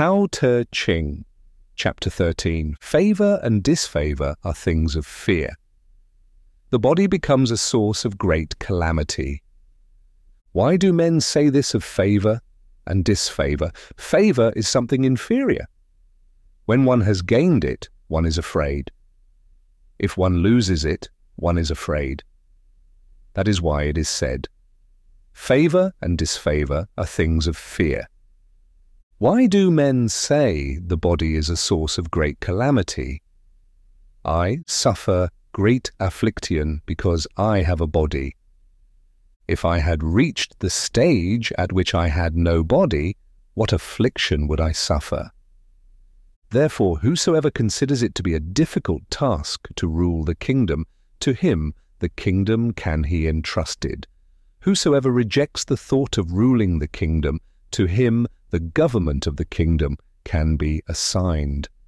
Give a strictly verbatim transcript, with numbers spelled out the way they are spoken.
Tao Te Ching, Chapter thirteen. Favour and disfavour are things of fear. The body becomes a source of great calamity. Why do men say this of favour and disfavour? Favour is something inferior. When one has gained it, one is afraid. If one loses it, one is afraid. That is why it is said, favour and disfavour are things of fear. Why do men say the body is a source of great calamity? I suffer great affliction because I have a body. If I had reached the stage at which I had no body, what affliction would I suffer? Therefore, whosoever considers it to be a difficult task to rule the kingdom, to him the kingdom can he entrusted. Whosoever rejects the thought of ruling the kingdom, to him the government of the kingdom can be assigned.